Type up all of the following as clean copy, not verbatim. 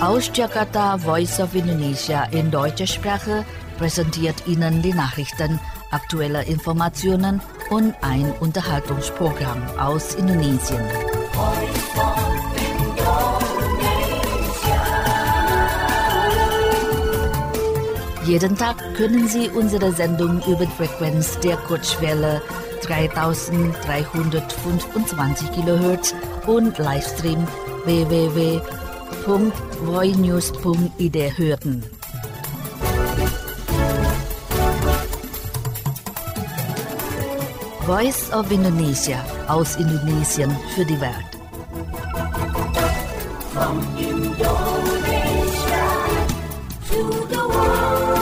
Aus Jakarta, Voice of Indonesia in deutscher Sprache präsentiert Ihnen die Nachrichten, aktuelle Informationen und ein Unterhaltungsprogramm aus Indonesien. Jeden Tag können Sie unsere Sendung über die Frequenz der Kurzwelle 3325 kHz und Livestream www.voinews.id hören. Voice of Indonesia aus Indonesien für die Welt. From Indonesia to the world.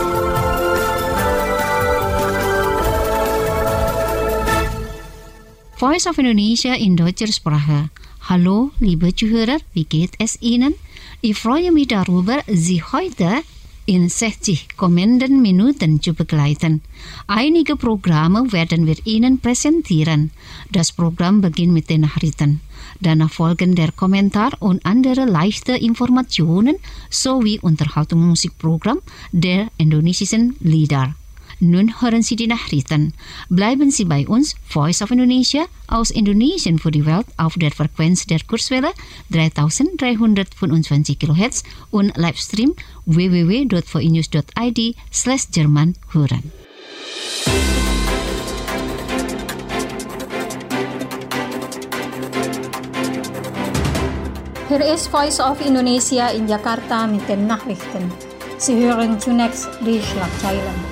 Voice of Indonesia in deutscher Sprache. Hallo, liebe Zuhörer, wie geht es Ihnen? Ich freue mich darüber, Sie heute in 60 kommenden Minuten zu begleiten. Einige Programme werden wir Ihnen präsentieren. Das Programm beginnt mit den Nachrichten. Danach folgen der Kommentar und andere leichte Informationen sowie Unterhaltungsmusikprogramm der indonesischen Lieder. Nun hören Sie die Nachrichten. Bleiben Sie bei uns, Voice of Indonesia aus Indonesien für die Welt auf der Frequenz der Kurzwelle 3325 kHz und Livestream www.voinews.id/Jerman hören. Hier ist Voice of Indonesia in Jakarta mit den Nachrichten. Sie hören zunächst die Schlagzeilen.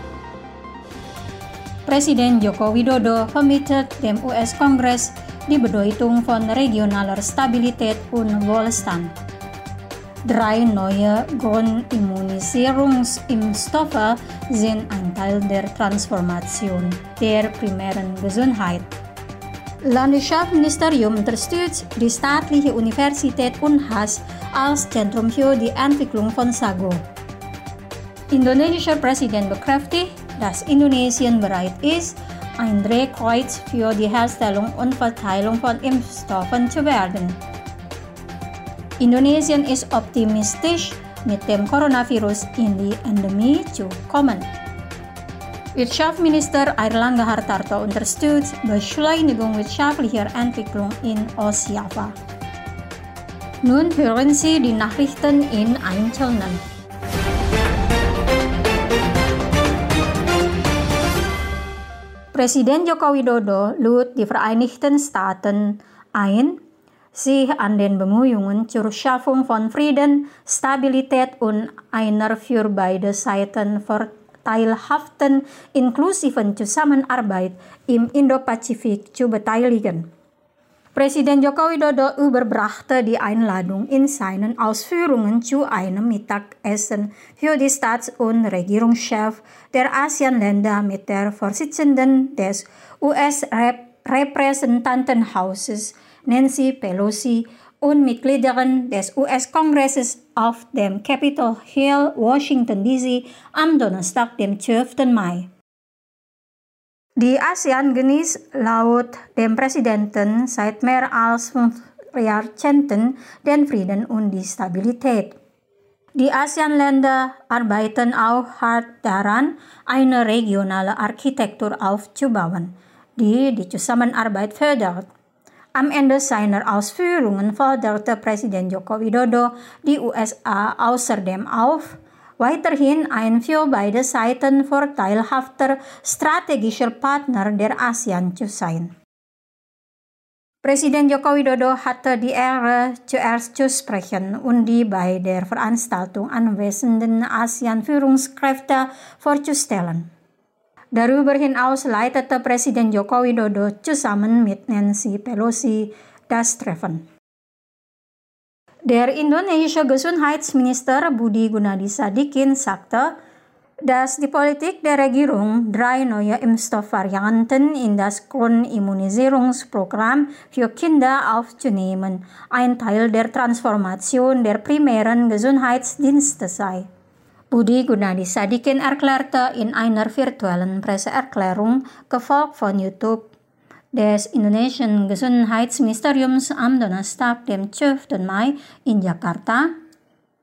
Presiden Joko Widodo vermittelt dem US-Kongress die Bedeutung von regionaler Stabilität und Wohlstand. 3 neue Grundimmunisierungsimpfstoffe sind ein Teil der Transformation der primären Gesundheit. Landwirtschaftsministerium unterstützt die staatliche Universität Unhas als Zentrum für die Entwicklung von Sago. Indonesischer Präsident bekräftigt, dass Indonesien bereit ist, ein Drehkreuz für die Herstellung und Verteilung von Impfstoffen zu werden. Indonesien ist optimistisch, mit dem Coronavirus in die Endemie zu kommen. Wirtschaftsminister Airlangga Hartarto unterstützt Beschleunigung wirtschaftlicher Entwicklung in Ostjava. Nun hören Sie die Nachrichten in Einzelnen. Presiden Joko Widodo lud die Vereinigten Staaten ein, sich an den Bemühungen zur Schaffung von Frieden, Stabilität und einer für beide Seiten vorteilhaften, inklusiven Zusammenarbeit im Indo-Pazifik zu beteiligen. Präsident Joko Widodo überbrachte die Einladung in seinen Ausführungen zu einem Mittagessen für die Staats- und Regierungschefs der ASEAN-Länder mit der Vorsitzenden des US-Repräsentantenhauses Nancy Pelosi und Mitgliedern des US-Kongresses auf dem Capitol Hill, Washington D.C. am Donnerstag, dem 12. Mai. Die ASEAN genießt laut dem Präsidenten seit mehr als 5 Jahrzehnten den Frieden und die Stabilität. Die ASEAN-Länder arbeiten auch hart daran, eine regionale Architektur aufzubauen, die die Zusammenarbeit fördert. Am Ende seiner Ausführungen forderte Präsident Joko Widodo die USA außerdem auf, weiterhin ein für beide Seiten vorteilhafter strategischer Partner der ASEAN zu sein. Präsident Joko Widodo hatte die Ehre, zuerst zu sprechen und die bei der Veranstaltung anwesenden ASEAN-Führungskräfte vorzustellen. Darüber hinaus leitete Präsident Joko Widodo zusammen mit Nancy Pelosi das Treffen. Der indonesische Gesundheitsminister Budi Gunadi Sadikin sagte, dass die Politik der Regierung 3 neue Impfstoffvarianten in das Grundimmunisierungsprogramm für Kinder aufzunehmen, ein Teil der Transformation der primären Gesundheitsdienste sei. Budi Gunadi Sadikin erklärte in einer virtuellen Presseerklärung, gefolgt von YouTube, des indonesischen Gesundheitsministeriums am Donnerstag, dem 12. Mai in Jakarta,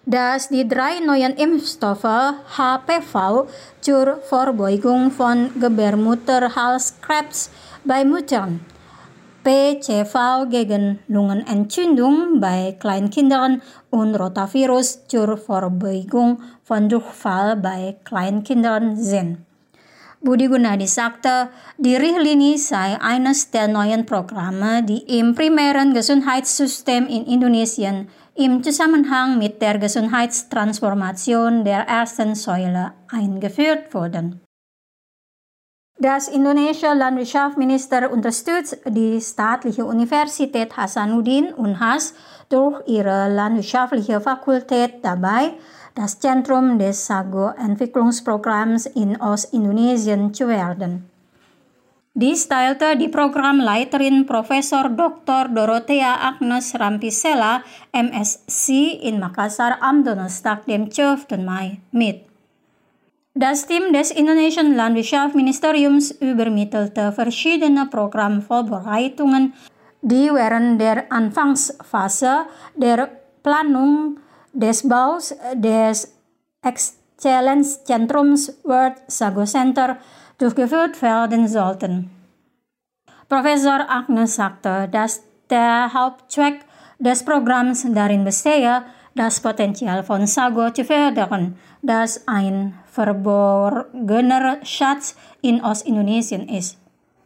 dass die 3 neuen Impfstoffe HPV zur Vorbeugung von Gebärmutterhalskrebs bei Müttern, PCV gegen Lungenentzündung bei Kleinkindern und Rotavirus zur Vorbeugung von Durchfall bei Kleinkindern sind. Budi Gunadi sagte, die Richtlinie sei eines der neuen Programme, die im primären Gesundheitssystem in Indonesien im Zusammenhang mit der Gesundheitstransformation der ersten Säule eingeführt wurden. Das indonesische Landwirtschaftsminister unterstützt die staatliche Universität Hasanuddin Unhas durch ihre landwirtschaftliche Fakultät dabei, das Zentrum des Sago-Entwicklungsprogramms in Ostindonesien zu werden. Dies teilte die Programmleiterin Professor Dr. Dorothea Agnes Rampisella, MSc in Makassar am Donnerstag, dem 12. Mai, mit. Das Team des indonesischen Landwirtschaftsministeriums übermittelte verschiedene Programmvorbereitungen, die während der Anfangsphase der Planung des Baus des Exzellenzzentrums World Sago Center durchgeführt werden sollten. Professor Agnes sagte, dass der Hauptzweck des Programms darin bestehe, das Potenzial von Sago zu fördern, das ein verborgener Schatz in Ostindonesien ist.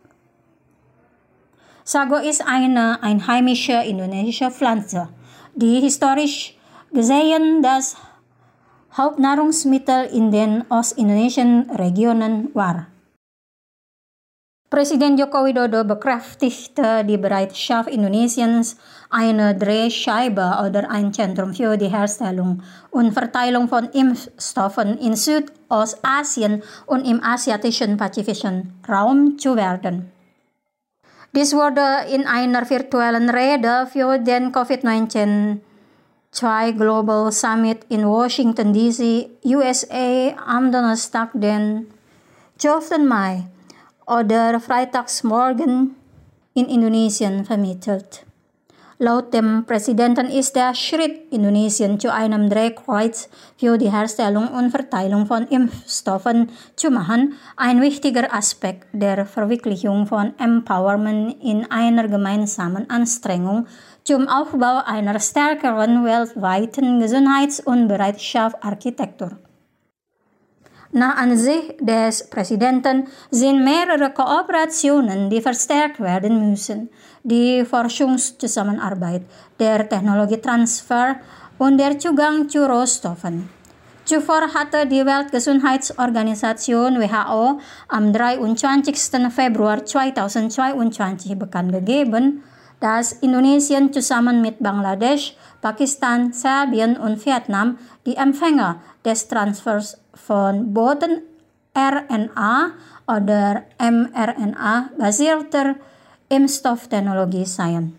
Sago ist eine einheimische indonesische Pflanze, die historisch gesehen das Hauptnahrungsmittel in den ostindonesischen Regionen war. Präsident Joko Widodo bekräftigte die Bereitschaft Indonesiens, eine Drehscheibe oder ein Zentrum für die Herstellung und Verteilung von Impfstoffen in Südostasien und im asiatischen pazifischen Raum zu werden. Dies wurde in einer virtuellen Rede für den COVID-19 Global Summit in Washington, D.C., USA am Donnerstag, den 12. Mai oder Freitagsmorgen in Indonesien vermittelt. Laut dem Präsidenten ist der Schritt Indonesien zu einem Drehkreuz für die Herstellung und Verteilung von Impfstoffen zu machen ein wichtiger Aspekt der Verwirklichung von Empowerment in einer gemeinsamen Anstrengung zum Aufbau einer stärkeren weltweiten Gesundheits- und Bereitschaftsarchitektur. Nach Ansicht des Präsidenten sind mehrere Kooperationen, die verstärkt werden müssen. Die Forschungszusammenarbeit, der Technologietransfer und der Zugang zu Rohstoffen. Zuvor hatte die Weltgesundheitsorganisation WHO am 23. Februar 2022 bekannt gegeben, dass Indonesien zusammen mit Bangladesch, Pakistan, Serbien und Vietnam die Empfänger des Transfers von Boten-RNA oder mRNA-basierter Impfstofftechnologie seien.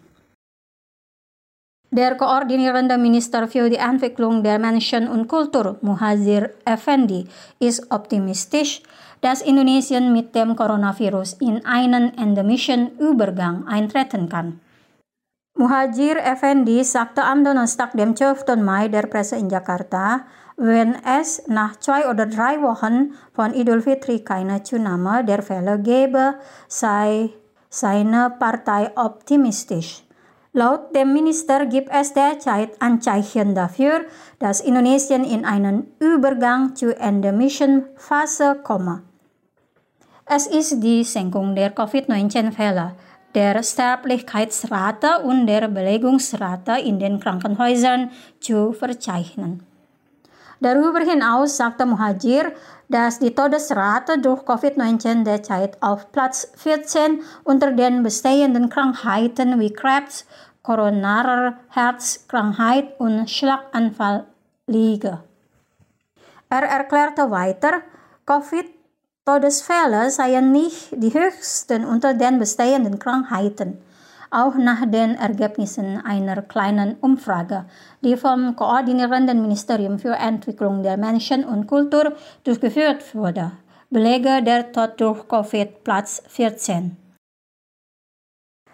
Der koordinierende Minister für die Entwicklung der Menschen und Kultur, Muhadjir Effendi, ist optimistisch, dass Indonesien mit dem Coronavirus in einen endemischen Übergang eintreten kann. Muhadjir Effendi sagte am Donnerstag, dem 12. Mai der Presse in Jakarta, wenn es nach 2 oder 3 Wochen von Idul Fitri keine Zunahme der Fälle gebe, sei seine Partei optimistisch. Laut dem Minister gibt es derzeit Anzeichen dafür, dass Indonesien in einen Übergang zur endemischen Phase komme. Es ist die Senkung der COVID-19-Fälle, der Sterblichkeitsrate und der Belegungsrate in den Krankenhäusern zu verzeichnen. Darüber hinaus sagte Muhadjir, dass die Todesrate durch Covid-19 derzeit auf Platz 14 unter den bestehenden Krankheiten wie Krebs, koronarer Herzkrankheit und Schlaganfall liege. Er erklärte weiter, Covid-Todesfälle seien nicht die höchsten unter den bestehenden Krankheiten. Auch nach den Ergebnissen einer kleinen Umfrage, die vom koordinierenden Ministerium für Entwicklung der Menschen und Kultur durchgeführt wurde, belege der Tod durch Covid Platz 14.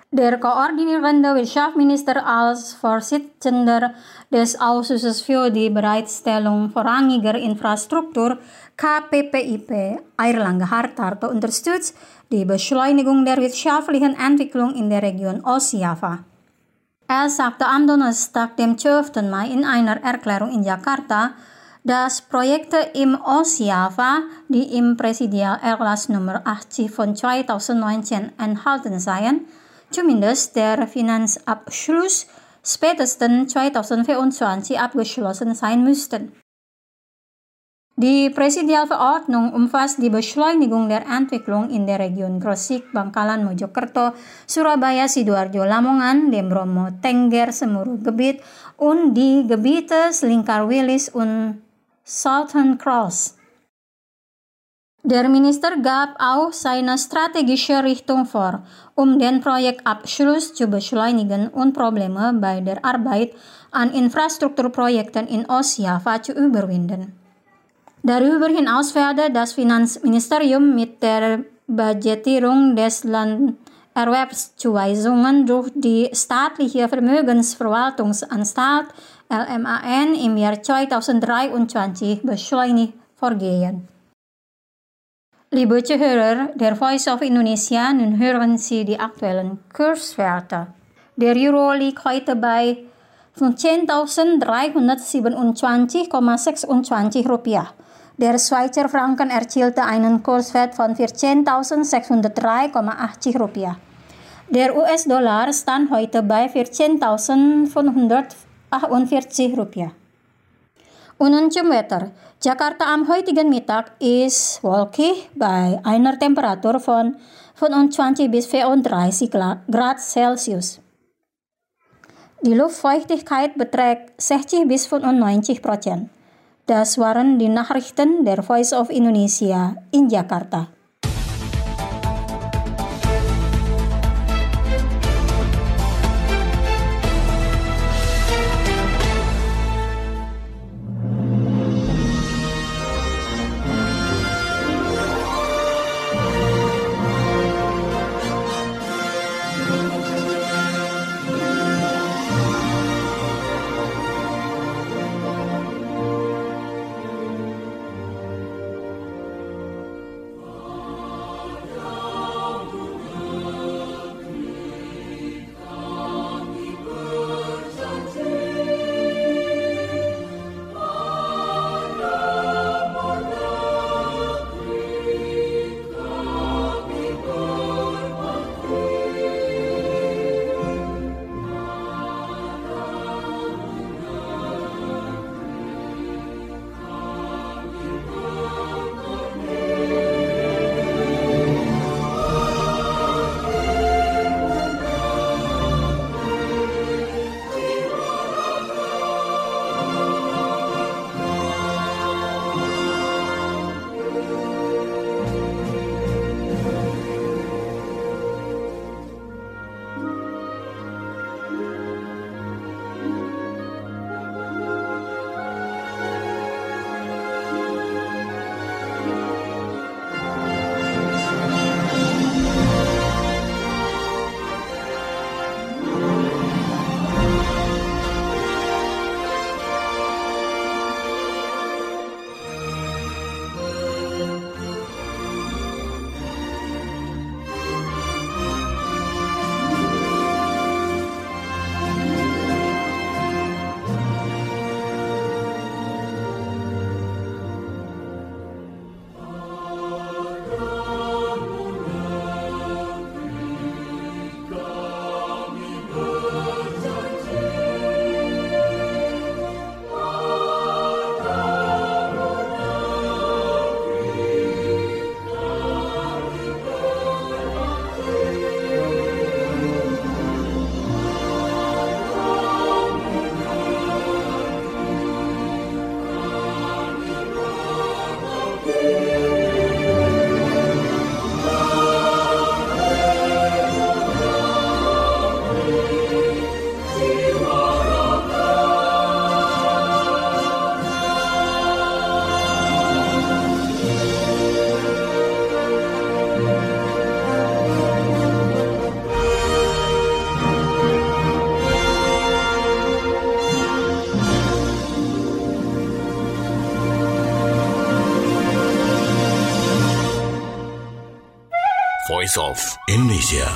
Der Koordinierende Wirtschaftsminister als Vorsitzender des Ausschusses für die Bereitstellung vorrangiger Infrastruktur KPPIP, Airlangga Hartarto, unterstützt die Beschleunigung der wirtschaftlichen Entwicklung in der Region Ostjava. Er sagte am Donnerstag, dem 12. Mai, in einer Erklärung in Jakarta, dass Projekte im Ostjava, die im Präsidialerlass Nummer 80 von 2019 enthalten seien, zumindest der Finanzabschluss spätestens 2024 abgeschlossen sein müssten. Die Präsidialverordnung umfasst die Beschleunigung der Entwicklung in der Region Gresik, Bangkalan, Mojokerto, Surabaya, Sidoarjo, Lamongan, dem Bromo, Tengger, Semeru-Gebiet und die Gebiete Selingkar-Wilis und Southern Cross. Der Minister gab auch seine strategische Richtung vor, den Projektabschluss zu beschleunigen und Probleme bei der Arbeit an Infrastrukturprojekten in Ostjava zu überwinden. Darüber hinaus werde das Finanzministerium mit der Budgetierung des Landerwerbszuweisungen durch die staatliche Vermögensverwaltungsanstalt LMAN im Jahr 2023 beschleunigt vorgehen. Liebe Zuhörer, der Voice of Indonesia, nun hören Sie die aktuellen Kurswerte. Der Euro liegt heute bei 15.327,26 Rupiah. Der Schweizer Franken erzielte einen Kurswert von 14.603,80 Rupiah. Der US-Dollar stand heute bei 14.548 Rupiah. Und nun zum Wetter. Jakarta am heutigen Mittag ist wolkig bei einer Temperatur von 25 bis 34 Grad Celsius. Die Luftfeuchtigkeit beträgt 60 bis 95%. Das waren die Nachrichten der Voice of Indonesia in Jakarta. Voice of Indonesia.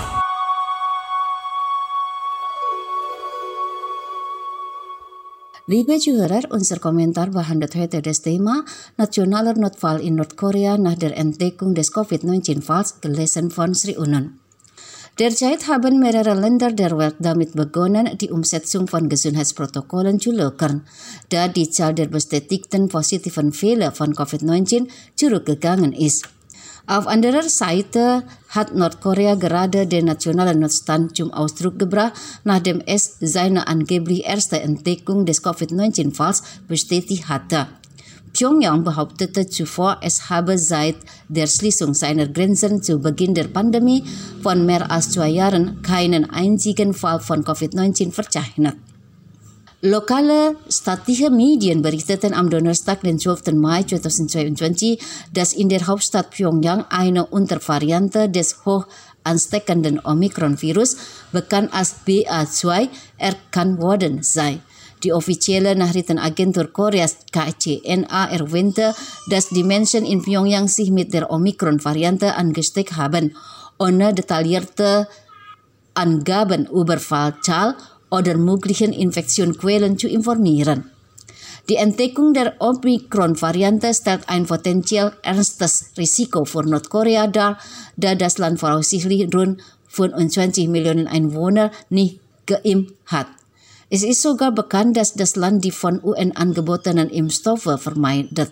Liebe Zuhörer, unser Kommentar behandelt heute das Thema Nationaler Notfall in Nordkorea nach der Entdeckung des Covid-19-Falls, gelesen von Sri Unan. Derzeit haben mehrere Länder der Welt damit begonnen, die Umsetzung von Gesundheitsprotokollen zu lockern, da die Zahl der bestätigten positiven Fälle von Covid-19 zurückgegangen ist. Auf anderer Seite hat Nordkorea gerade den nationalen Notstand zum Ausdruck gebracht, nachdem es seine angeblich erste Entdeckung des Covid-19-Falls bestätigt hatte. Pyongyang behauptete zuvor, es habe seit der Schließung seiner Grenzen zu Beginn der Pandemie von mehr als 2 Jahren keinen einzigen Fall von Covid-19 verzeichnet. Lokale staatliche Medien berichteten am Donnerstag, den 12. Mai 2022, dass in der Hauptstadt Pyongyang eine Untervariante des hoch ansteckenden Omikron-Virus, bekannt als BA2, erkannt worden sei. Die offizielle Nachrichtenagentur Koreas KCNA erwähnte, dass die Menschen in Pyongyang sich mit der Omikron-Variante angesteckt haben, ohne detaillierte Angaben über Fallzahl oder möglichen Infektionsquellen zu informieren. Die Entdeckung der Omikron-Variante stellt ein potenziell ernstes Risiko für Nordkorea dar, da das Land voraussichtlich rund 25 Millionen Einwohner nicht geimpft hat. Es ist sogar bekannt, dass das Land die von UN angebotenen Impfstoffe vermeidet.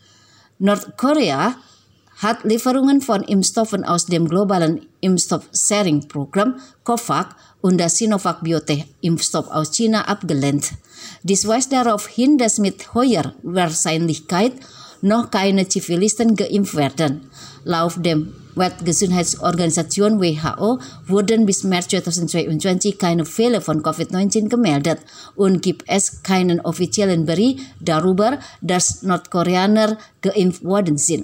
Nordkorea hat Lieferungen von Impfstoffen aus dem globalen Impfstoff-Sharing-Programm COVAX und das Sinovac-Biotech-Impfstoff aus China abgelehnt. Dies weist darauf hin, dass mit hoher Wahrscheinlichkeit noch keine Zivilisten geimpft werden. Laut dem Weltgesundheitsorganisation WHO wurden bis März 2022 keine Fälle von Covid-19 gemeldet und gibt es keinen offiziellen Bericht darüber, dass Nordkoreaner geimpft worden sind.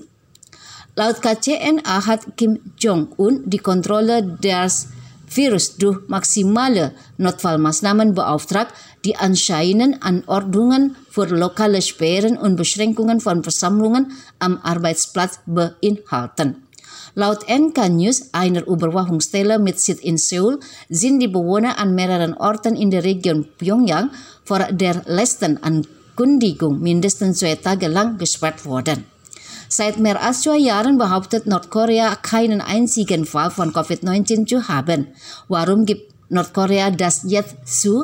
Laut KCNA hat Kim Jong-un die Kontrolle des Virus durch maximale Notfallmaßnahmen beauftragt, die anscheinend Anordnungen für lokale Sperren und Beschränkungen von Versammlungen am Arbeitsplatz beinhalten. Laut NK News, einer Überwachungsstelle mit Sitz in Seoul, sind die Bewohner an mehreren Orten in der Region Pyongyang vor der letzten Ankündigung mindestens 2 Tage lang gesperrt worden. Seit mehr als 2 Jahren behauptet Nordkorea keinen einzigen Fall von Covid-19 zu haben. Warum gibt Nordkorea das jetzt zu?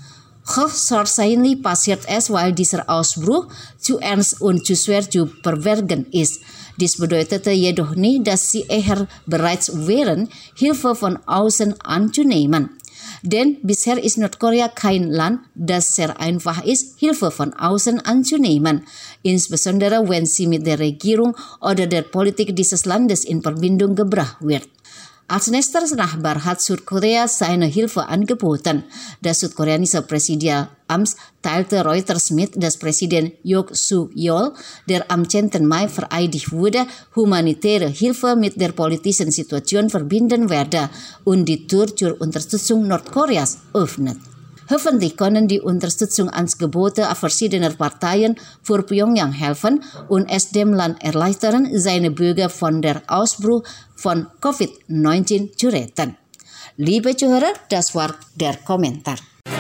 Höchstwahrscheinlich passiert es, weil dieser Ausbruch zu ernst und zu schwer zu verbergen ist. Dies bedeutete jedoch nicht, dass sie eher bereit wären, Hilfe von außen anzunehmen. Denn bisher ist Nordkorea kein Land, das sehr einfach ist, Hilfe von außen anzunehmen, insbesondere wenn sie mit der Regierung oder der Politik dieses Landes in Verbindung gebracht wird. Als nächstes Nachbar hat Südkorea seine Hilfe angeboten. Das südkoreanische Präsidialamt teilte Reuters mit, dass Präsident Yoon Suk-yeol, der am 10. Mai vereidigt wurde, humanitäre Hilfe mit der politischen Situation verbinden werde und die Tür zur Unterstützung Nordkoreas öffnet. Hoffentlich können die Unterstützungsangebote verschiedener Parteien für Pyongyang helfen und es dem Land erleichtern, seine Bürger von der Ausbruch von Covid-19 zu retten. Liebe Zuhörer, das war der Kommentar.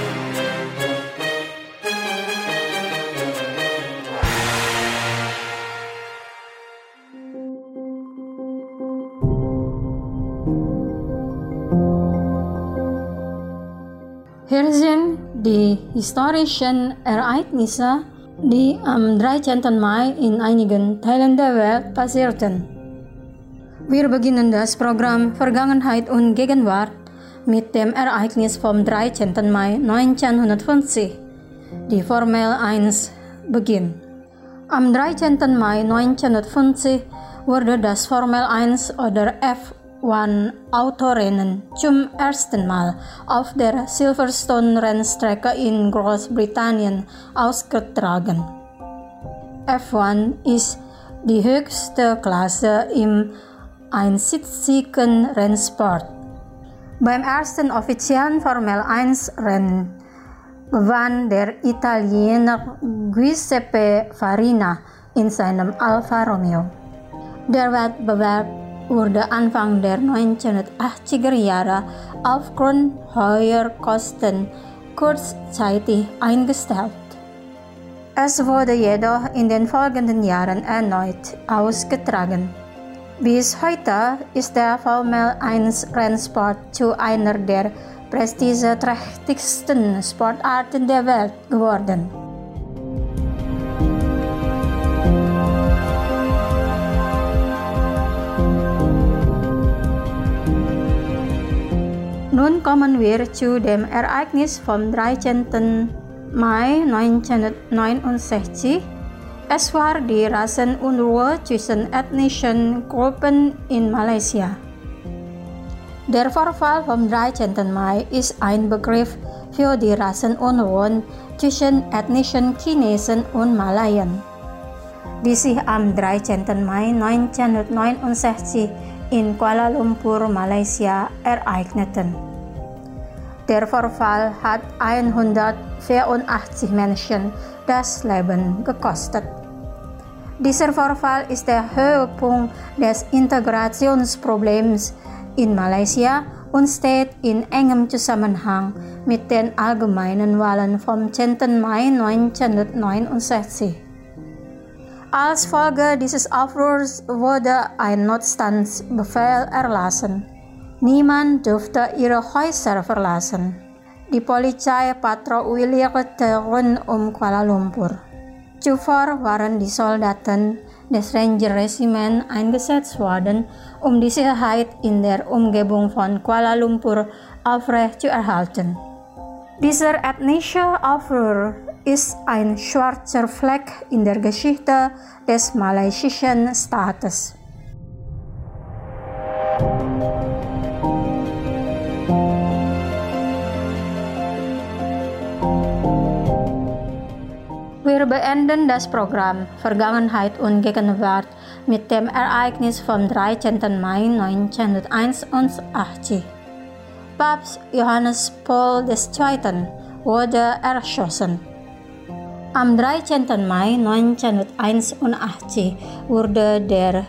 Hier sind die historischen Ereignisse, die am 13. Mai in einigen Teilen der Welt passierten. Wir beginnen das Programm Vergangenheit und Gegenwart mit dem Ereignis vom 13. Mai 1950, die Formel 1 beginnt. Am 13. Mai 1950 wurde das Formel 1 oder F1-Autorennen zum ersten Mal auf der Silverstone-Rennstrecke in Großbritannien ausgetragen. F1 ist die höchste Klasse im einsitzigen Rennsport. Beim ersten offiziellen Formel 1-Rennen gewann der Italiener Giuseppe Farina in seinem Alfa Romeo. Der Wettbewerb wurde Anfang der 1980er Jahre aufgrund hoher Kosten kurzzeitig eingestellt. Es wurde jedoch in den folgenden Jahren erneut ausgetragen. Bis heute ist der Formel-1-Rennsport zu einer der prestigeträchtigsten Sportarten der Welt geworden. Nun kommen wir zu dem Ereignis vom 13. Mai 1969. Es war die Rassenunruhe zwischen ethnischen Gruppen in Malaysia. Der Vorfall vom 13. Mai ist ein Begriff für die Rassenunruhen zwischen ethnischen Chinesen und Malayen, die sich am 13. Mai 1969 in Kuala Lumpur, Malaysia ereigneten. Der Vorfall hat 184 Menschen das Leben gekostet. Dieser Vorfall ist der Höhepunkt des Integrationsproblems in Malaysia und steht in engem Zusammenhang mit den allgemeinen Wahlen vom 10. Mai 1969. Als Folge dieses Aufruhrs wurde ein Notstandsbefehl erlassen. Niemand durfte ihre Häuser verlassen. Die Polizei patrouillierte rund um Kuala Lumpur. Zuvor waren die Soldaten des Ranger-Regiments eingesetzt worden, um die Sicherheit in der Umgebung von Kuala Lumpur aufrechtzuerhalten. Dieser ethnische Aufruhr ist ein schwarzer Fleck in der Geschichte des malaysischen Staates. Wir beenden das Programm Vergangenheit und Gegenwart mit dem Ereignis vom 13. Mai 1981. Papst Johannes Paul II. Wurde erschossen. Am 13. Mai 1981 wurde der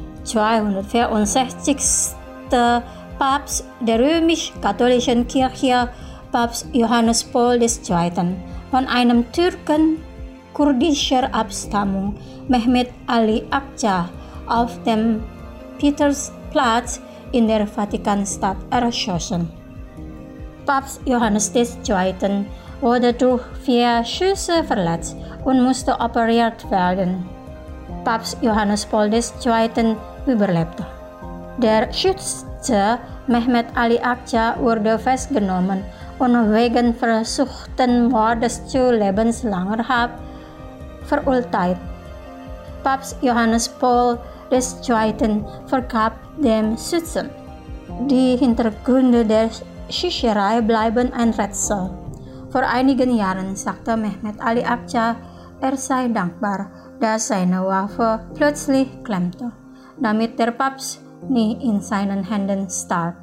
264. Papst der römisch-katholischen Kirche, Papst Johannes Paul II., von einem Türken kurdischer Abstammung, Mehmet Ali Akça, auf dem Petersplatz in der Vatikanstadt erschossen. Papst Johannes II. Wurde durch 4 Schüsse verletzt und musste operiert werden. Papst Johannes Paul II. Überlebte. Der Schütze Mehmet Ali Akça wurde festgenommen und wegen versuchten Mordes zu lebenslanger Haft verurteilt. Papst Johannes Paul II. Vergab dem Schützen. Die Hintergründe der Schießerei bleiben ein Rätsel. Vor einigen Jahren sagte Mehmet Ali Akça, er sei dankbar, dass seine Waffe plötzlich klemmte, damit der Papst nicht in seinen Händen starb.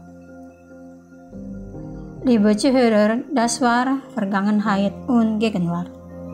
Liebe Zuhörer, das war Vergangenheit und Gegenwart.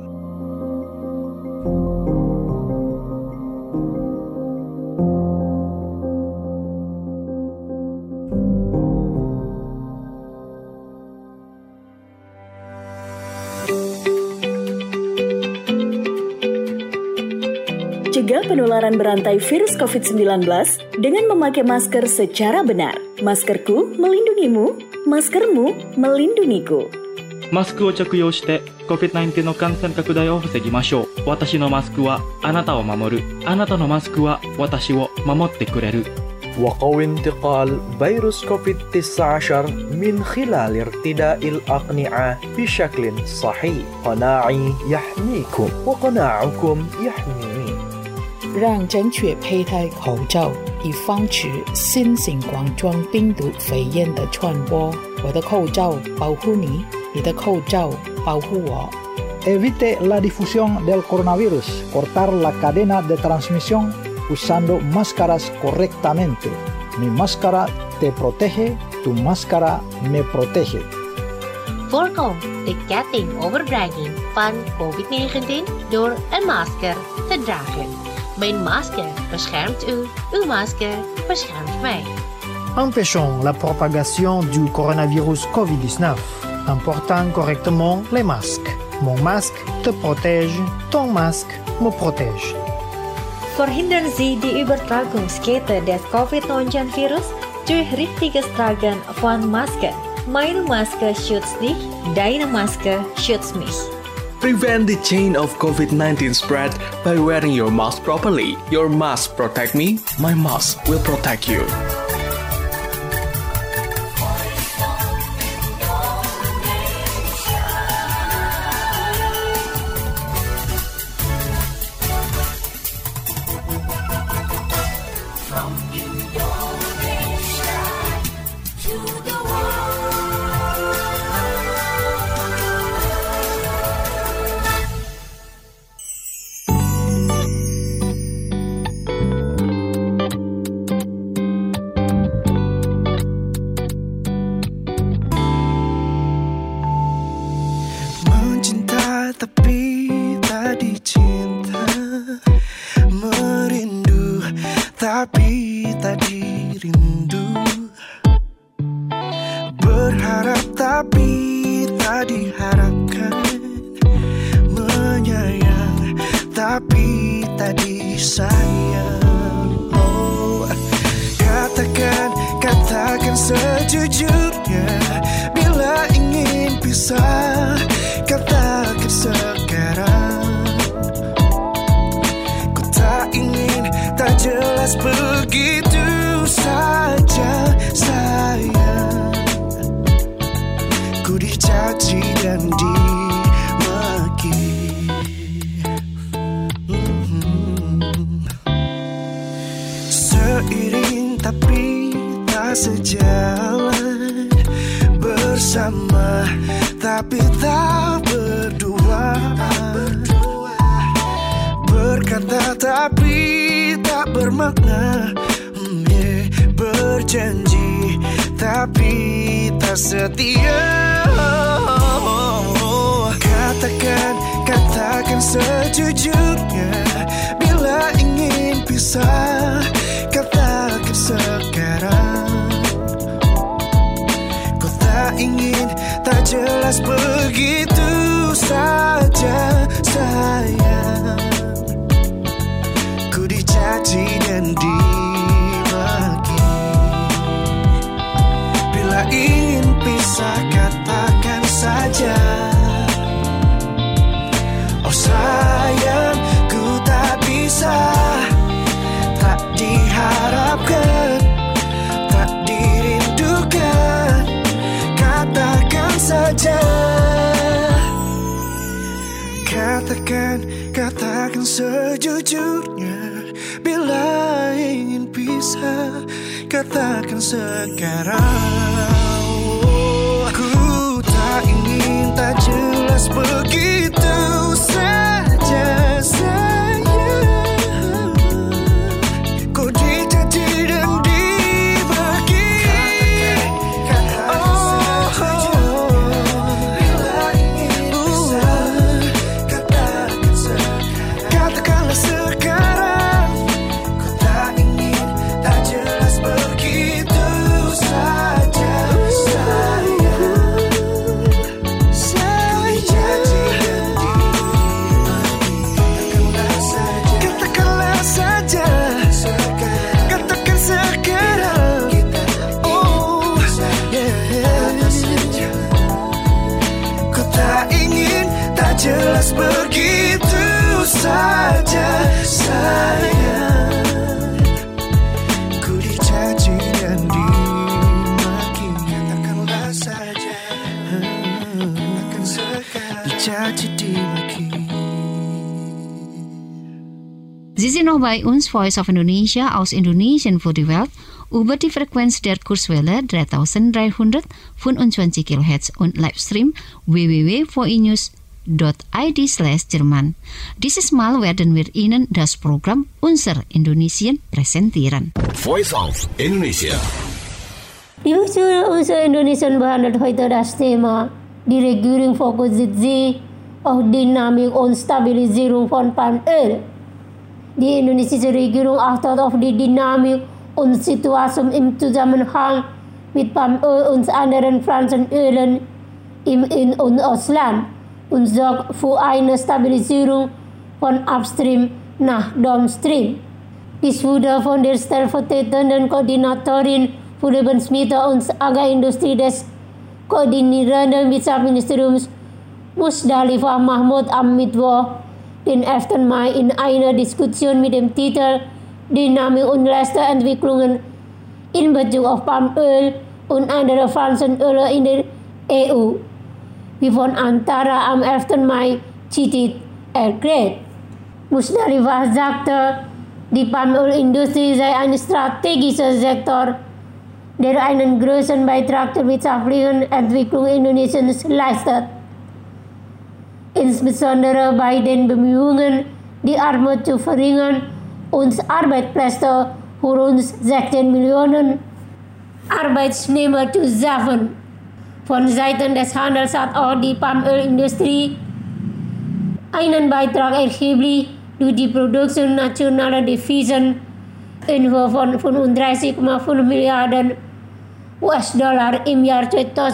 Cegah penularan berantai virus COVID-19 dengan memakai masker secara benar. Maskerku melindungimu, maskermu melindungiku. マスクを着用して COVID-19 の感染拡大を防ぎましょう。私のマスクはあなたを守る。あなたのマスクは私を守ってくれる。 وقو انتقال فيروس كوفيد-19 من خلال ارتداء الأقنعة بشكل صحيح. قناعي يحميكم وقناعكم يحميني. 让正确佩戴口罩，以防止新型冠状病毒肺炎的传播。我的口罩保护你，你的口罩保护我。 Evite la difusión del coronavirus. Cortar la cadena de transmisión usando máscaras correctamente. Mi máscara te protege, tu máscara me protege. Voorkom de ketting overbrenging van COVID-19 door een masker te dragen. Mijn masker beschermt u, uw masker beschermt mij. Empêchons la propagation du coronavirus COVID-19 en portant correctement les masques. Mon masque te protège, ton masque me protège. Verhindern Sie die Übertragungskette des Covid-19-Virus durch richtiges Tragen von Masken. Meine Maske schützt dich, deine Maske schützt mich. Prevent the chain of COVID-19 spread by wearing your mask properly. Your mask protect me, my mask will protect you. Katakan sejujurnya, bila ingin pisah, katakan sekarang. Ku tak ingin tak jelas begitu saja, sayang. Ku dicaci dan dimaki. Seiring tapi tak sejalan, bersama tapi tak berdua, berkata tapi tak bermakna, berjanji tapi tak setia. Katakan sejujurnya, bila ingin pisah, katakan sekarang. Ku tak ingin tak jelas begitu saja, sayang. Ku dicaci dan dimaki. Bila ingin pisah, katakan saja. Oh sayang, ku tak bisa, tak diharapkan, tak dirindukan. Katakan saja. Katakan sejujurnya, bila ingin pisah, katakan sekarang. Ku tak ingin tak jelas begitu saja, sayang. Ku dicaci dan dibagi. Katakan sejujurnya, bila ingin pisah, katakan sekarang. Katakanlah sekarang. Ku tak ingin tak jelas begitu saja, sayang. Jelas begitu saja, sayang. Ku dicaci dan dimaki. Katakanlah saja, katakan sekarang. Dicaci dimaki. Sie sind noch bei uns, Voice of Indonesia aus Indonesien für die Welt, über die Frequenz der Kurzwelle 3325 kHz und Livestream www.voinews.id/Jerman. Dieses Mal werden wir Ihnen das Programm Unser Indonesien präsentieren. Voice of Indonesia. Liebe Zuhörer, unser Indonesien behandelt heute das Thema die Regierung fokussiert sich auf Dynamik und Stabilisierung von Palmöl. Die indonesische Regierung achtet auf die Dynamik und Situation im Zusammenhang mit Palmöl und anderen Pflanzenölen im In- und Ausland und sorgt für eine Stabilisierung von Upstream nach Downstream. Dies wurde von der stellvertretenden Koordinatorin für Lebensmittel und Agrarindustrie des Koordinierenden Wirtschaftsministeriums Musdalifah Mahmud am Mittwoch, den 11. Mai, in einer Diskussion mit dem Titel Dynamik und letzte Entwicklungen in Bezug auf Palmöl und andere Pflanzenöle in der EU, wie von Antara am 11. Mai zitiert erklärt. Musdalifah sagte, die Palmölindustrie sei ein strategischer Sektor, der einen großen Beitrag zur wirtschaftlichen Entwicklung Indonesiens leistet. Insbesondere bei den Bemühungen, die Armut zu verringern und Arbeitsplätze für rund 16 Millionen Arbeitnehmer zu schaffen. Von Seiten des Handels hat auch die Palmölindustrie einen Beitrag erheblich durch die Produktion nationaler Devisen in Höhe von 35,5 Milliarden US-Dollar im Jahr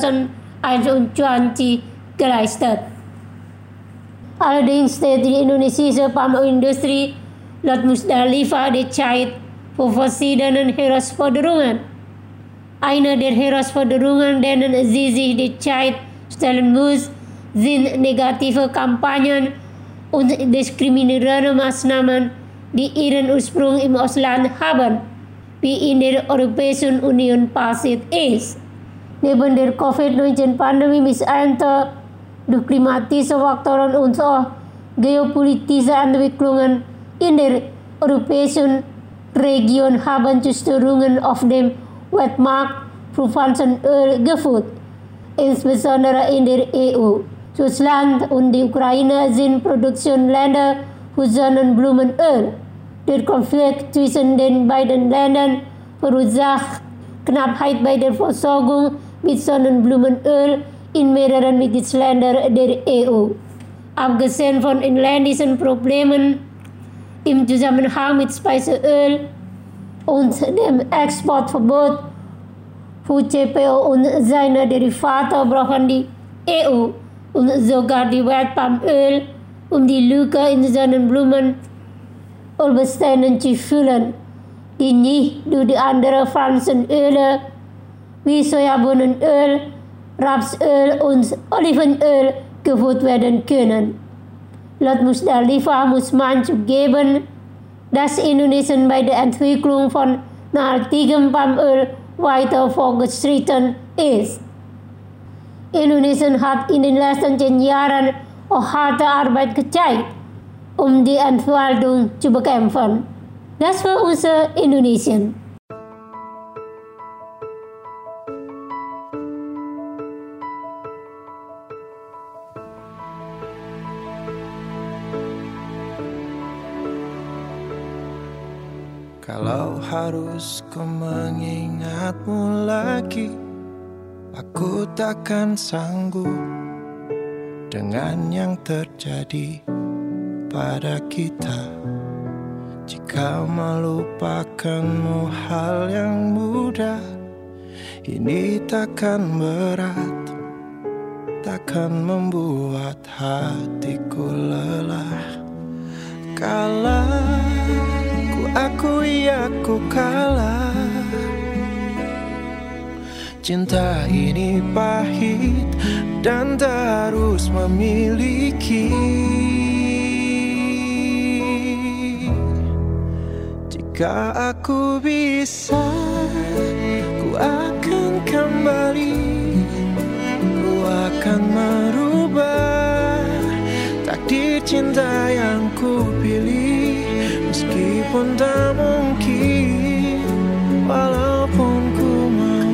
2021 geleistet. Allerdings steht die indonesische Palmölindustrie laut Musdalifah derzeit vor verschiedenen Herausforderungen. Eine der Herausforderungen, denen sie sich derzeit stellen muss, sind negative Kampagnen und diskriminierende Maßnahmen, die ihren Ursprung im Ausland haben, wie in der Europäischen Union passiert ist. Neben der Covid-19-Pandemie missernte durch klimatische Faktoren und auch geopolitische Entwicklungen in der europäischen Region haben Zerstörungen auf dem Weltmarkt für Pflanzenöl geführt, insbesondere in der EU. Russland und die Ukraine sind Produktionsländer für Sonnenblumenöl. Der Konflikt zwischen den beiden Ländern verursacht Knappheit bei der Versorgung mit Sonnenblumenöl in mehreren Mitgliedsländern der EU. Abgesehen von inländischen Problemen im Zusammenhang mit Speiseöl und dem Exportverbot für CPO und seine Derivate brauchen die EU und sogar die Welt Palmöl, um die Lücke in Sonnenblumenölbeständen zu füllen, die nicht durch die anderen Pflanzenöle wie Sojabohnenöl, Rapsöl und Olivenöl geführt werden können. Laut Musdalifah muss man zugeben, dass Indonesien bei der Entwicklung von nachhaltigem Palmöl weiter fortgeschritten ist. Indonesien hat in den letzten 10 Jahren auch harte Arbeit gezeigt, um die Entwaldung zu bekämpfen. Das war unser Indonesien. Kalau harus ku mengingatmu lagi, aku takkan sanggup dengan yang terjadi pada kita. Jika melupakanmu hal yang mudah, ini takkan berat, takkan membuat hatiku lelah. Kalah akui aku kalah. Cinta ini pahit dan terus memiliki. Jika aku bisa, ku akan kembali. Ku akan merubah takdir cinta yang ku pilih. Meskipun tak mungkin, walaupun ku mau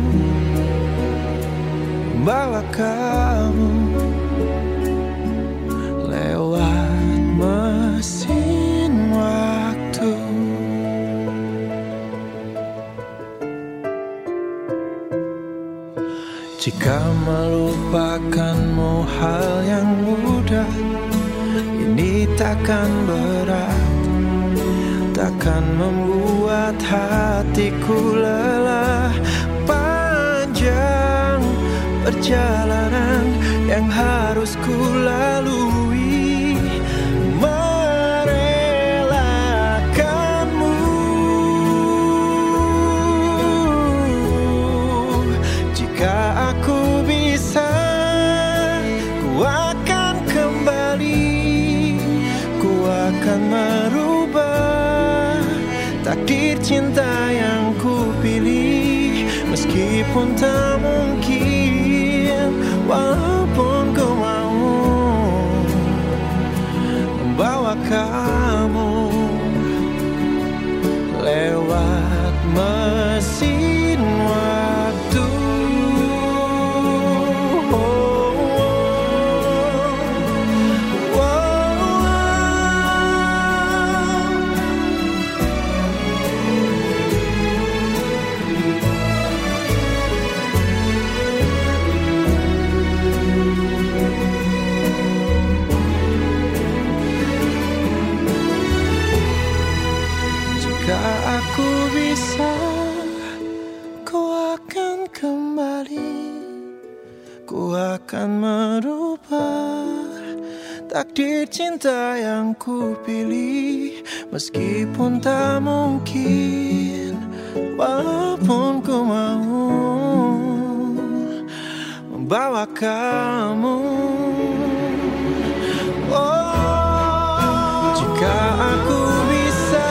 bawa kamu lewat mesin waktu. Jika melupakanmu hal yang mudah, ini takkan berat, takkan membuat hatiku lelah. Panjang perjalanan yang harus ku lalui, merelakanmu. Jika aku bisa, ku akan kembali, ku akan merubah takdir cinta yang ku pilih. Meskipun tak mungkin, walaupun ku mau membawa kamu lewat mesin waktu. Aku bisa, ku akan kembali, ku akan merubah takdir cinta yang ku pilih. Meskipun tak mungkin, walaupun ku mau membawa kamu. Oh, jika aku bisa,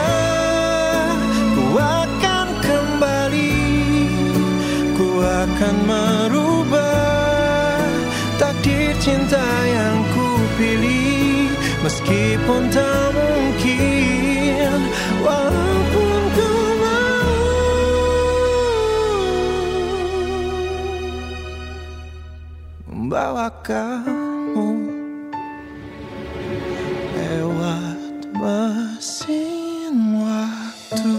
akan merubah takdir cinta yang ku pilih. Meskipun tak mungkin, walaupun ku mau membawa kamu lewat mesin waktu.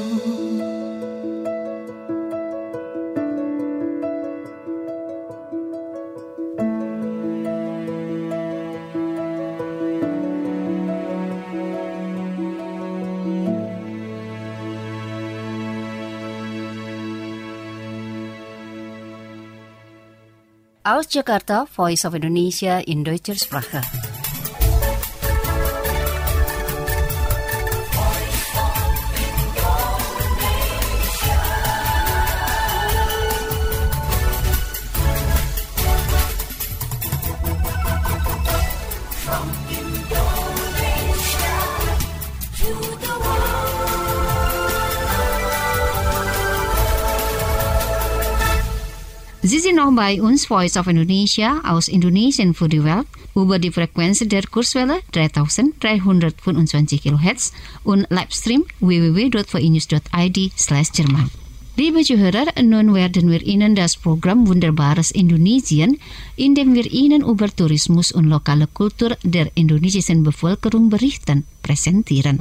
Aus Jakarta, Voice of Indonesia in Deutscher Sprache. Sie sind noch bei uns, Voice of Indonesia, aus Indonesien für die Welt, über die Frequenz der Kurzwelle 3325 kHz und Livestream www.vnews.id/Jerman. Liebe Zuhörer, nun werden wir Ihnen das Programm Wunderbares Indonesien, in dem wir Ihnen über Tourismus und lokale Kultur der indonesischen Bevölkerung berichten, präsentieren.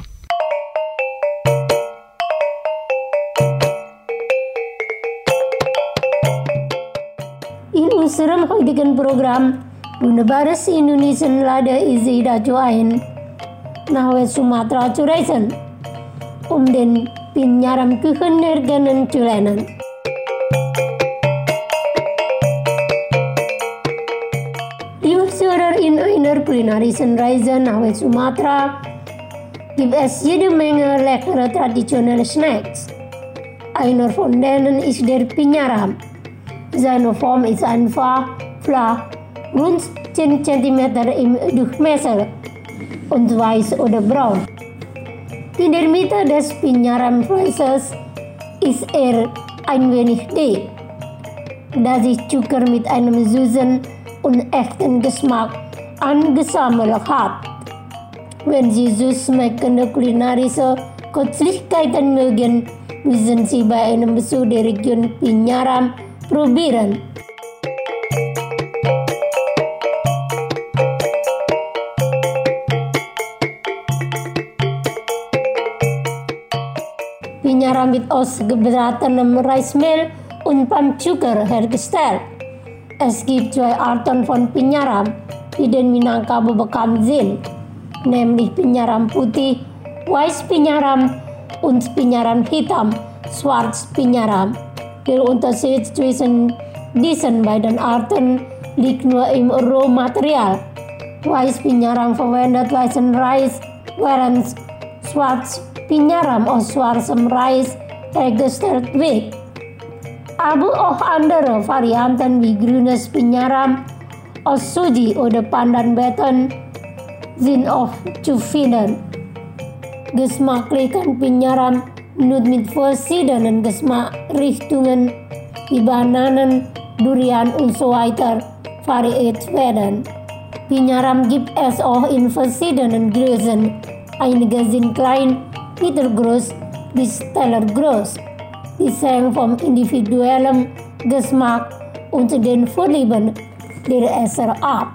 Ini serem dengan program Wunderbares Indonesian lada izi da joain nahwe Sumatera Curaisen den pinyaram kehenerganan culanan. Liebe Zuhörer in einer kulinarischen Reise nach Sumatra gibt es jede Menge leckere traditionelle Snacks. Einer von denen ist der Pinyaram. Seine Form ist einfach flach, rund 10 cm im Durchmesser und weiß oder braun. In der Mitte des Pinyaram-Fleisches ist er ein wenig dick, da sich Zucker mit einem süßen und echten Geschmack angesammelt hat. Wenn Sie süß schmeckende kulinarische Köstlichkeiten mögen, müssen Sie bei einem Besuch der Region Pinyaram probieren. Pinyaram wird aus gebratenem Reismehl und Palmzucker hergestellt. Es gibt 2 Arten von Pinyaram, die den Minangkabau bekannt sind, nämlich Pinyaram putih, Weiß Pinyaram und Pinjaram hitam, schwarz Pinjaram. Der Unterschied zwischen diesen beiden Arten liegt nur im Rohmaterial. Weiß Pinjaram verwendet weißen Reis, während schwarz Pinjaram aus schwarzem Reis hergestellt wird. Aber auch andere Varianten wie grünes Pinjaram aus Suji oder Pandanbeton sind oft zu finden. Geschmacklichen Pinjaram mit verschiedenen Geschmacksrichtungen wie Bananen, Durian und so weiter variiert werden. Pinjaram gibt es auch in verschiedenen Größen. Einige sind klein, mittelgroß bis tellergroß. Dies hängt vom individuellen Geschmack und den Vorlieben der Esser ab.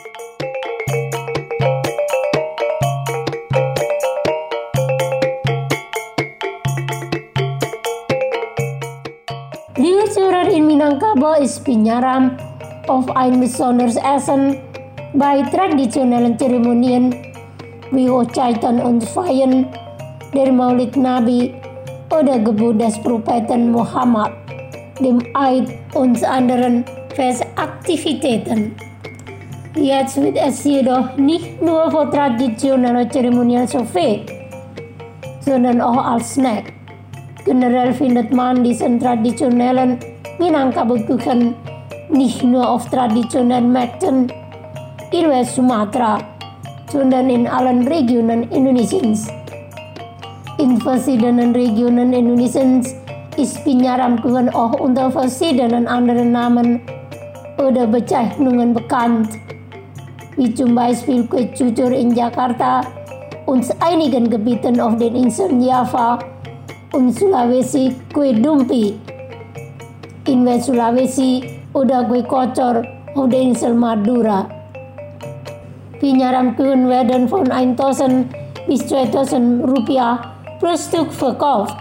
Liebe Zuhörer, in Minangkabau ist Pinjaram auf ein besonderes Essen bei traditionellen Zeremonien wie Hochzeiten und Feiern der Maulid Nabi oder Geburt des Propheten Muhammad, dem Eid und anderen Festaktivitäten. Jetzt wird es jedoch nicht nur für traditionelle Zeremonien serviert, sondern auch als Snack. Generell findet man diesen traditionellen Minangkabau-Kuchen nicht nur auf traditionellen Märkten in West Sumatra, sondern in allen Regionen Indonesiens. In verschiedenen Regionen Indonesiens ist Pinjaram-Kuchen auch unter verschiedenen anderen Namen oder Bezeichnungen bekannt, wie zum Beispiel Kue Cucur in Jakarta und einigen Gebieten auf den Inseln Java und Sulawesi Kue Dumpi, in West Sulawesi oder Kue Kocor auf der Insel Madura. Pinjaram-Kuchen werden von 1.000 bis 2.000 Rupiah pro Stück verkauft.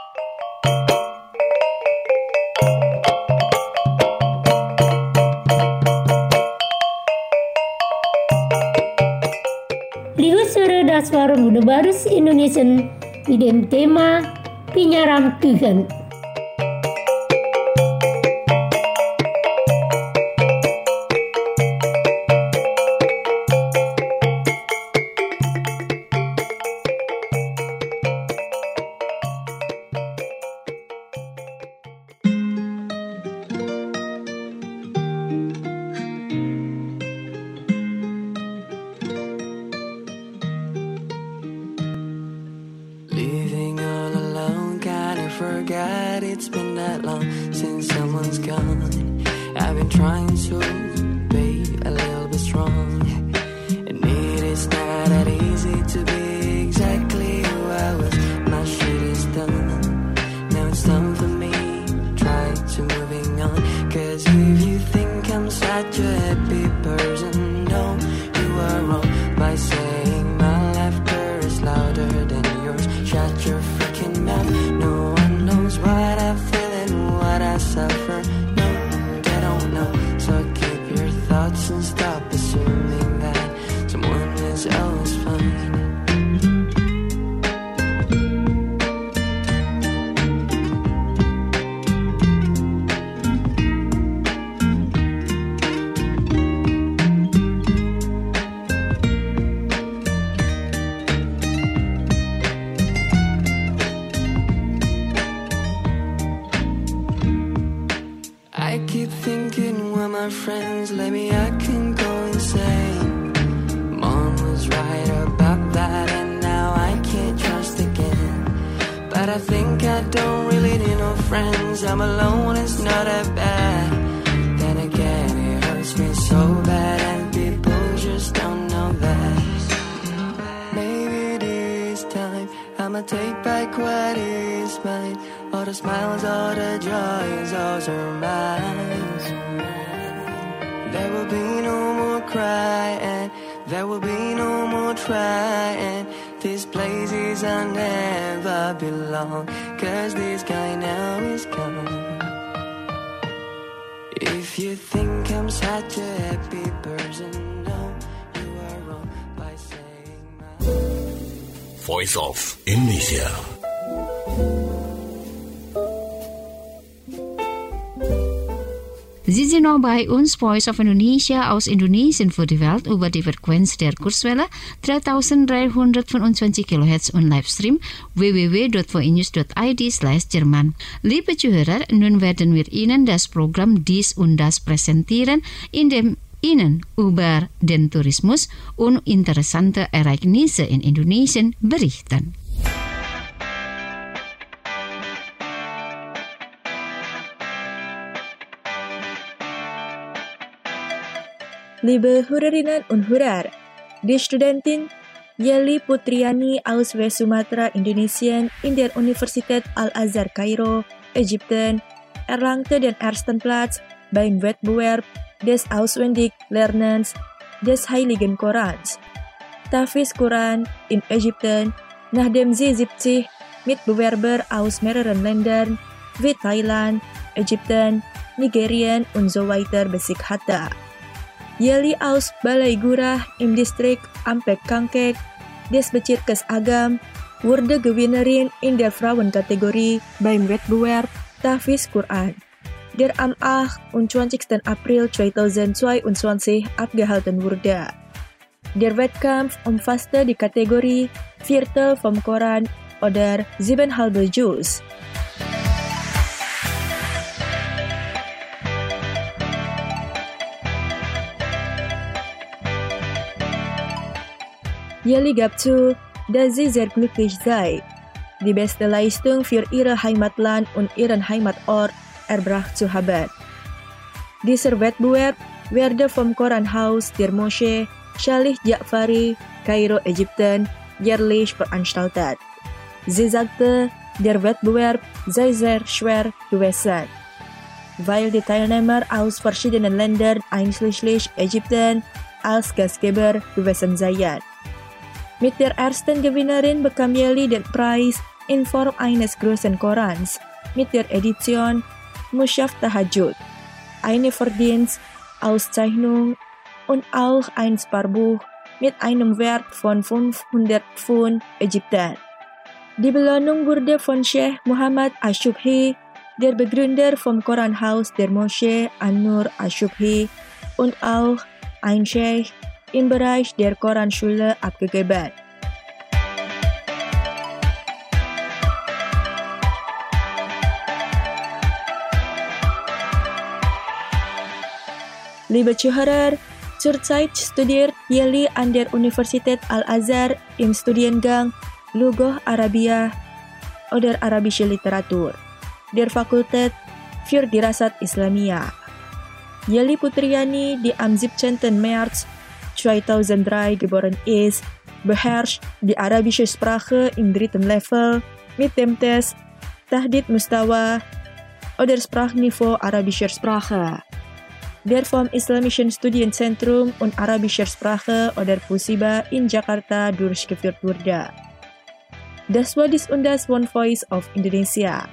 Liebe Zuhörer, das war Muda Barus Indonesian mit dem Thema Pinjaram-Kuchen. Forgot it's been that long since someone's gone. I've been trying to be a little bit strong, and it is not that easy to be exactly who I was. My shit is done. Now it's time for me try to moving on. Cause if you think I'm such a happy person, no, you are wrong by saying my laughter is louder than yours. Shut your freaking mouth. No one knows what I feel and what I suffer. No, they don't know. So keep your thoughts and stop assuming that someone is always fine. I keep thinking when my friends let me, I can go insane. Mom was right about that, and now I can't trust again. But I think I don't really need no friends. I'm alone, it's not that bad. Then again, it hurts me so bad, and people just don't know that. Maybe this time I'ma take back what is mine. All the smiles, all the joys, all are mine. There will be no more crying, there will be no more trying. These places I never belong, cause this guy now is gone. If you think I'm such a happy person, no, you are wrong by saying my... Voice of Indonesia. Sie sind noch bei uns, Voice of Indonesia aus Indonesien für die Welt über die Frequenz der Kurzwelle 3325 kHz und Livestream www.voinews.id/Jerman. Liebe Zuhörer, nun werden wir Ihnen das Programm Dies und Das präsentieren, in dem Ihnen über den Tourismus und interessante Ereignisse in Indonesien berichten. Liebe Hörerinnen und Hörer, die Studentin Yeli Putriani aus West Sumatra, Indonesien in der Universität Al-Azhar Kairo, Ägypten, erlangte den ersten Platz beim Wettbewerb des Auswendiglernens des Heiligen Korans, Tahfiz Quran in Ägypten, nachdem sie 70 Mitbewerber aus mehreren Ländern wie Thailand, Ägypten, Nigerien und so weiter besiegt hatte. Yeli aus Balai Gurah im Distrikt Ampek Kangkek des Bezirkes Agam wurde Gewinnerin in der Frauenkategorie beim Wettbewerb Tahfiz Quran, der am 28. April 2022 abgehalten wurde. Der Wettkampf umfasste die Kategorie Viertel vom Koran oder 7 halbe Juz. Yeli gab zu, dass sie sehr glücklich sei, die beste Leistung für ihr Heimatland und ihren Heimatort erbracht zu haben. Dieser Wettbewerb werde vom Koranhaus der Moschee Shalih Ja'fari, Kairo, Ägypten, jährlich veranstaltet. Sie sagte, der Wettbewerb sei sehr schwer gewesen, weil die Teilnehmer aus verschiedenen Ländern einschließlich Ägypten als Gastgeber gewesen seien. Mit der ersten Gewinnerin bekam Yeli den Preis in Form eines großen Korans mit der Edition Mushaf Tahajjud, eine Verdienstauszeichnung und auch ein Sparbuch mit einem Wert von 500 Pfund Ägypten. Die Belohnung wurde von Sheikh Muhammad Ashubhi, der Begründer vom Koranhaus der Moschee An-Nur Ashubhi, und auch ein Sheikh im Bereich der Koranschule abgegeben. Liebe Zuhörer, zurzeit studiert Yeli an der Universität Al-Azhar im Studiengang Lughah Arabiyah oder Arabische Literatur der Fakultät für Dirasat Islamiyah. Yeli Putriani, die am 17. März 2003 geboren ist, beherrscht die arabische Sprache im 3. Level mit dem Test Tahdid Mustawa oder Sprachniveau arabischer Sprache, der vom Islamischen Studienzentrum und arabischer Sprache oder FUSIBA in Jakarta durchgeführt wurde. Das war dies und das One Voice of Indonesia.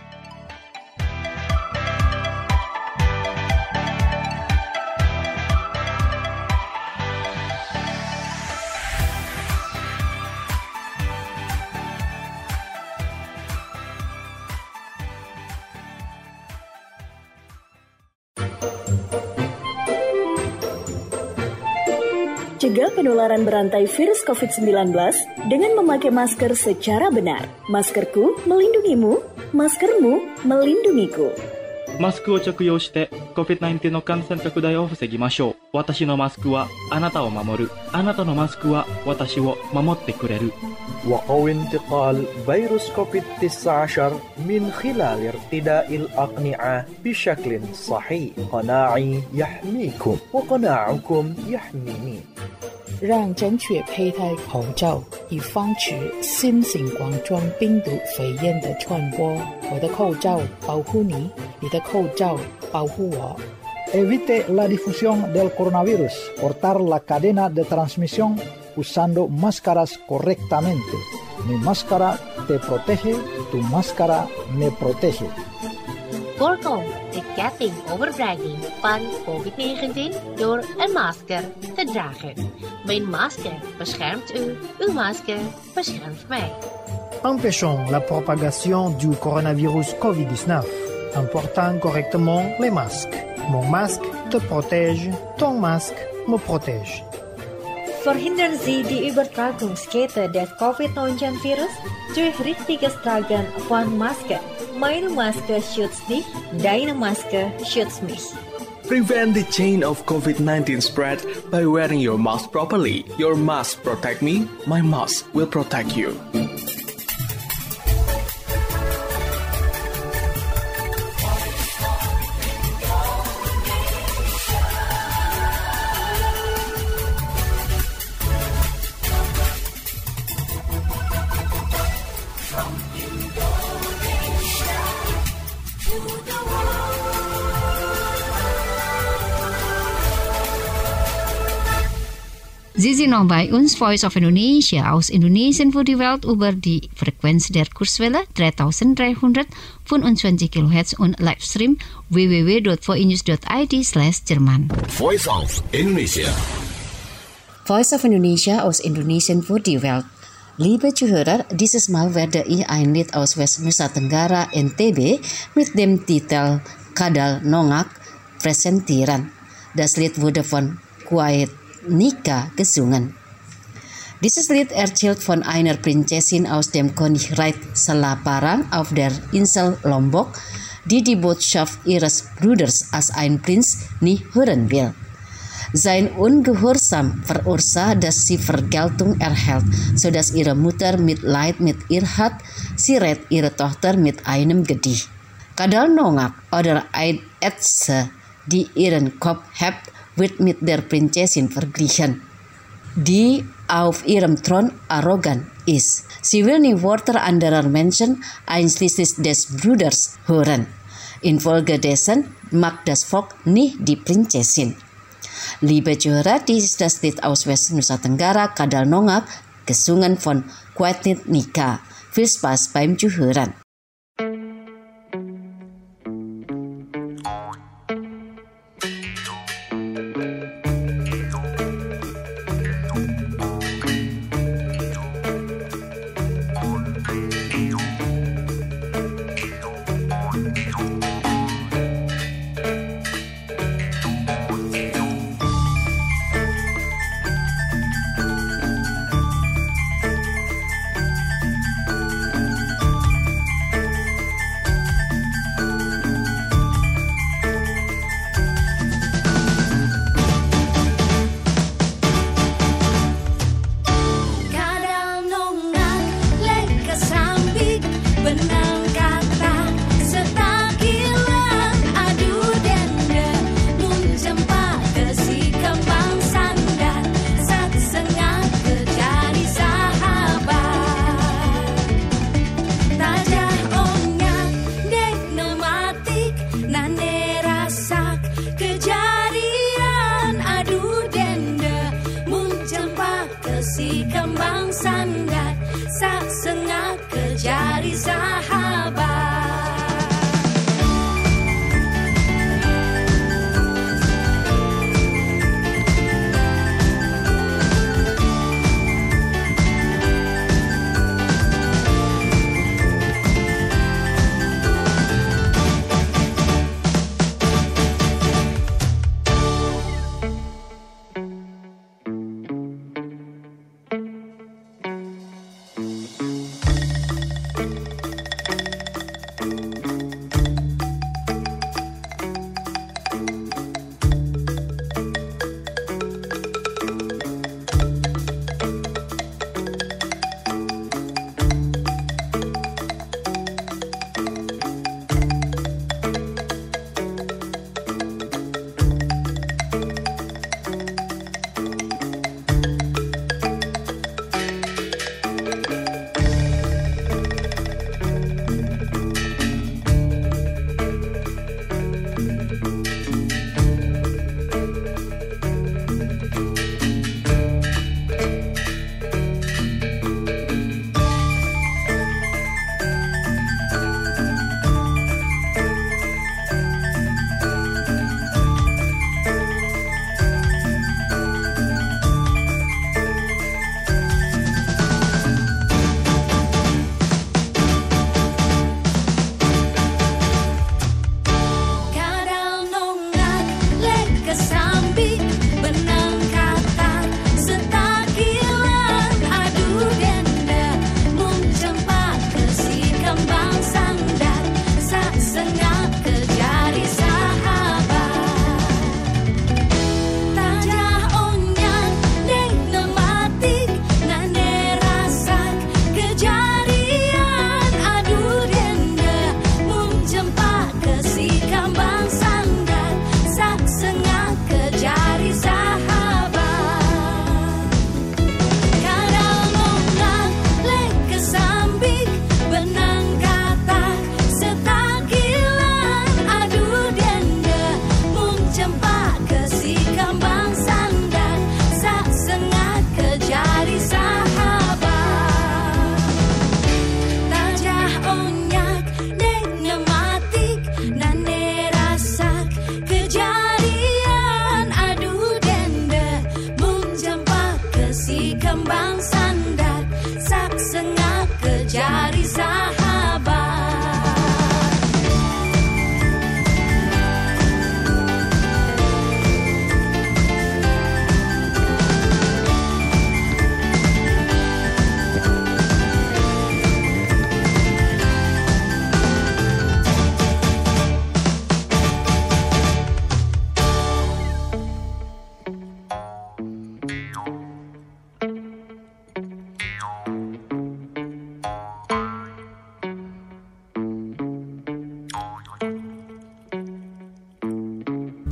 Cegah penularan berantai virus COVID-19 dengan memakai masker secara benar. Maskerku melindungimu, maskermu melindungiku. マスクを着用して COVID-19 の感染拡大を防ぎましょう。私のマスクはあなたを守る。あなたのマスクは私を守ってくれる。 وقوي انتقال فيروس كوفيد-19 من خلال ارتداء الأقنعة بشكل صحيح. قناعي يحميكم وقناعكم يحميني. 让正确佩戴口罩，以防止新型冠状病毒肺炎的传播。我的口罩保护你，你的口罩保护我。 Evite la difusión del coronavirus. Cortar la cadena de transmisión usando máscaras correctamente. Mi máscara te protege, tu máscara me protege. Voorkom de ketting overdraging van COVID-19 door een masker te dragen. Mijn masker beschermt u, uw masker beschermt mij. Empêchons la propagation du coronavirus COVID-19 en portant correctement les masques. Mon masque te protège, ton masque me protège. Verhindern Sie die Übertragung später des Covid-19-Virus durch richtiges Tragen von Maske. Meine Maske schützt dich, deine Maske schützt mich. Prevent the chain of COVID-19 spread by wearing your mask properly. Your mask protect me, my mask will protect you. Sie sind noch bei uns, Voice of Indonesia, aus Indonesien für die Welt über die Frequenz der Kurzwelle 3325 kHz und Livestream www.voinews.id/Jerman. Voice of Indonesia. Voice of Indonesia aus Indonesien für die Welt. Liebe Zuhörer, dieses Mal werde ich ein Lied aus West Nusa Tenggara, NTB, mit dem Titel Kadal Nongak präsentieren. Das Lied wurde von Kuwait Nika gesungen. Dieses Lied erzählt von einer Prinzessin aus dem Königreich Selaparang auf der Insel Lombok, die die Botschaft ihres Bruders als ein Prinz nie hören will. Sein Ungehorsam verursacht, dass sie Vergeltung erhält, sodass ihre Mutter Mitleid mit ihr hat. Sie rät ihre Tochter mit einem Gedicht. Kadal Nongak oder ein Ätze, die ihren Kopf hebt, wird mit der Prinzessin verglichen, die auf ihrem Thron arrogant ist. Sie will nie Worte anderer Menschen, einschließlich des Bruders, hören. Infolgedessen mag das Volk nie die Prinzessin. Liebe Zuhörer, dies ist das Lied aus West Nusa Tenggara, Kadal Nongak, gesungen von Kuwait Nika. Viel Spaß beim Zuhören.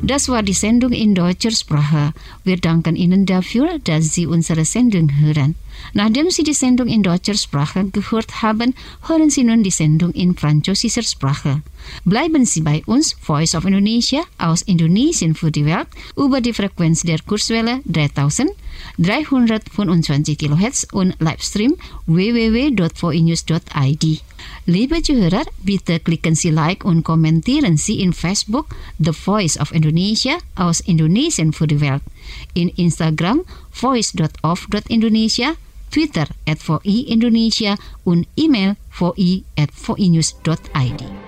Das war die Sendung in deutscher Sprache. Wir danken Ihnen dafür, dass Sie unsere Sendung hören. Nachdem Sie die Sendung in deutscher Sprache gehört haben, hören Sie nun die Sendung in französischer Sprache. Bleiben Sie bei uns, Voice of Indonesia, aus Indonesien für die Welt, über die Frequenz der Kurzwelle 3325 kHz und Livestream www.voinews.id. Liebe Zuhörer, bitte klicken Sie Like und kommentieren Sie in Facebook The Voice of Indonesia aus Indonesien für die Welt, in Instagram voice.of.indonesia, Twitter @VOI Indonesia und E-Mail voi@voinews.id.